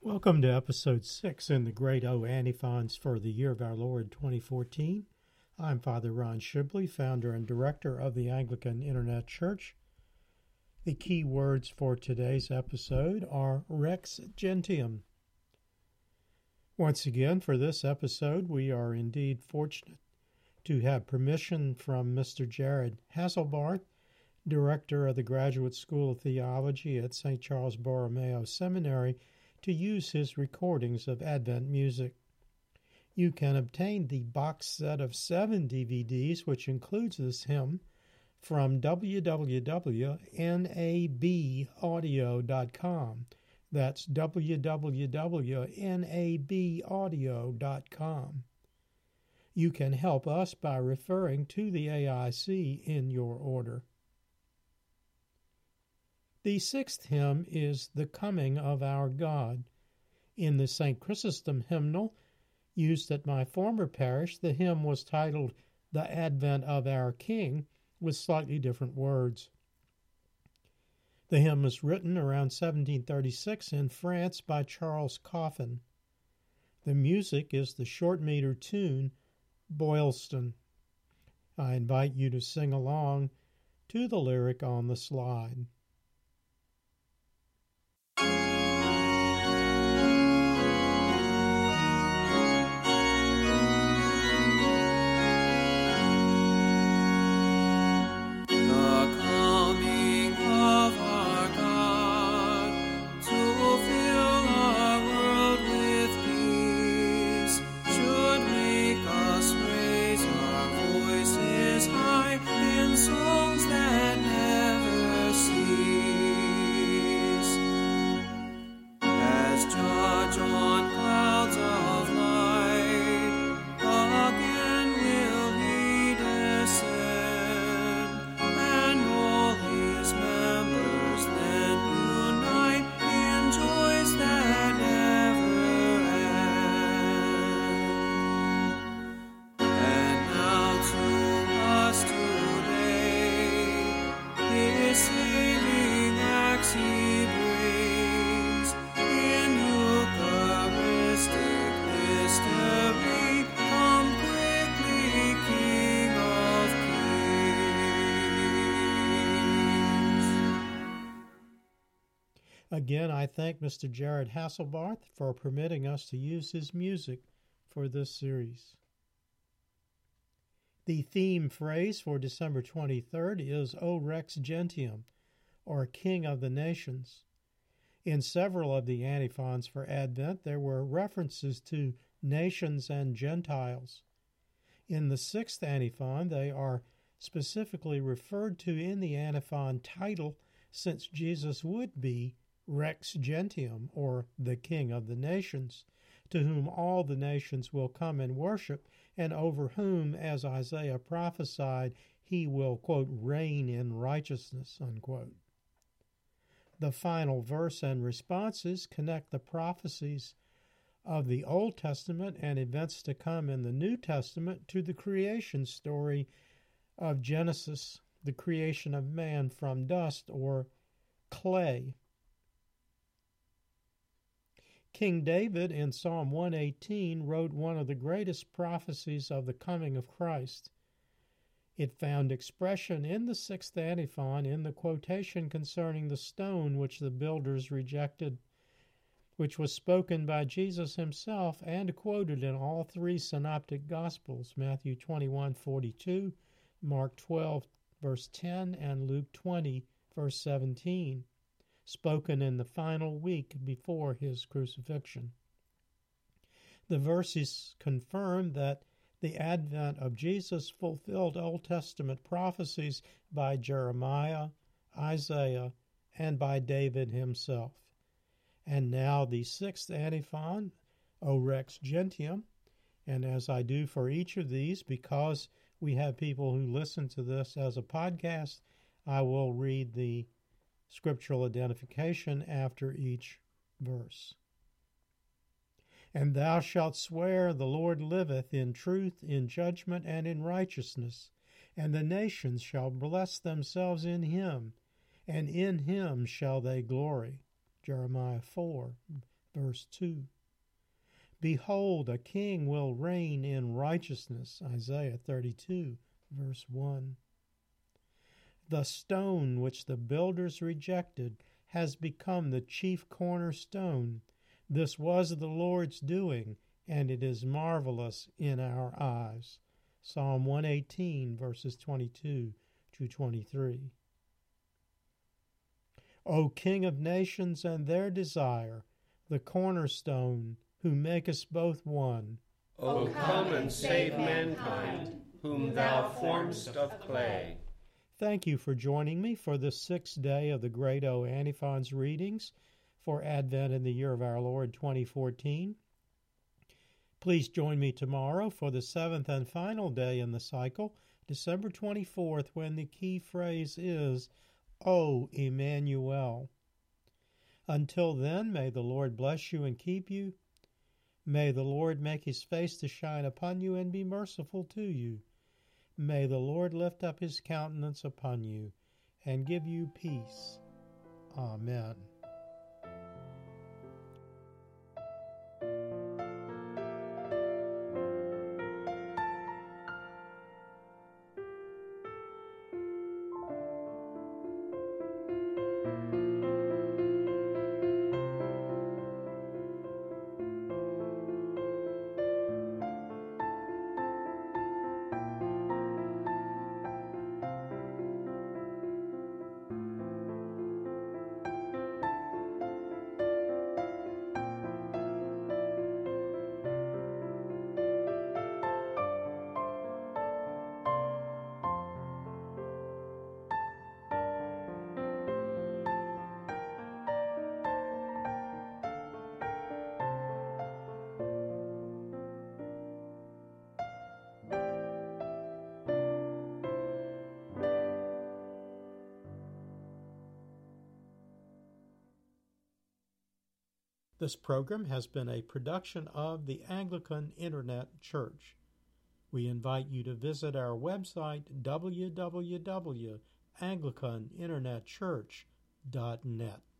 Welcome to episode 6 in the Great O Antiphons for the year of our Lord 2014. I'm Father Ron Shibley, founder and director of the Anglican Internet Church. The key words for today's episode are Rex Gentium. Once again, for this episode, we are indeed fortunate to have permission from Mr. Jared Hasselbarth, director of the Graduate School of Theology at St. Charles Borromeo Seminary, to use his recordings of Advent music. You can obtain the box set of 7 DVDs, which includes this hymn, from www.nabaudio.com. That's www.nabaudio.com. You can help us by referring to the AIC in your order. The 6th hymn is The Coming of Our God. In the St. Chrysostom hymnal, used at my former parish, the hymn was titled The Advent of Our King, with slightly different words. The hymn was written around 1736 in France by Charles Coffin. The music is the short meter tune, Boylston. I invite you to sing along to the lyric on the slide. Again, I thank Mr. Jared Hasselbarth for permitting us to use his music for this series. The theme phrase for December 23rd is O Rex Gentium, or King of the Nations. In several of the antiphons for Advent, there were references to nations and Gentiles. In the 6th antiphon, they are specifically referred to in the antiphon title, since Jesus would be Rex Gentium, or the King of the Nations, to whom all the nations will come and worship, and over whom, as Isaiah prophesied, he will, quote, reign in righteousness, unquote. The final verse and responses connect the prophecies of the Old Testament and events to come in the New Testament to the creation story of Genesis, the creation of man from dust or clay. King David in Psalm 118 wrote one of the greatest prophecies of the coming of Christ. It found expression in the 6th antiphon in the quotation concerning the stone which the builders rejected, which was spoken by Jesus himself and quoted in all 3 synoptic Gospels, Matthew 21:42, Mark 12, verse 10, and Luke 20, verse 17. Spoken in the final week before his crucifixion. The verses confirm that the advent of Jesus fulfilled Old Testament prophecies by Jeremiah, Isaiah, and by David himself. And now the 6th antiphon, O Rex Gentium, and as I do for each of these, because we have people who listen to this as a podcast, I will read the scriptural identification after each verse. And thou shalt swear, the Lord liveth, in truth, in judgment, and in righteousness, and the nations shall bless themselves in him, and in him shall they glory. Jeremiah 4, verse 2. Behold, a king will reign in righteousness, Isaiah 32, verse 1. The stone which the builders rejected has become the chief cornerstone. This was the Lord's doing, and it is marvelous in our eyes. Psalm 118, verses 22 to 23. O King of nations and their desire, the cornerstone, who makest both one. O come and save mankind, whom thou formest of clay. Thank you for joining me for the sixth day of the Great O Antiphons readings for Advent in the year of our Lord 2014. Please join me tomorrow for the seventh and final day in the cycle, December 24th, when the key phrase is, O Emmanuel. Until then, may the Lord bless you and keep you. May the Lord make his face to shine upon you and be merciful to you. May the Lord lift up his countenance upon you and give you peace. Amen. This program has been a production of the Anglican Internet Church. We invite you to visit our website, www.anglicaninternetchurch.net.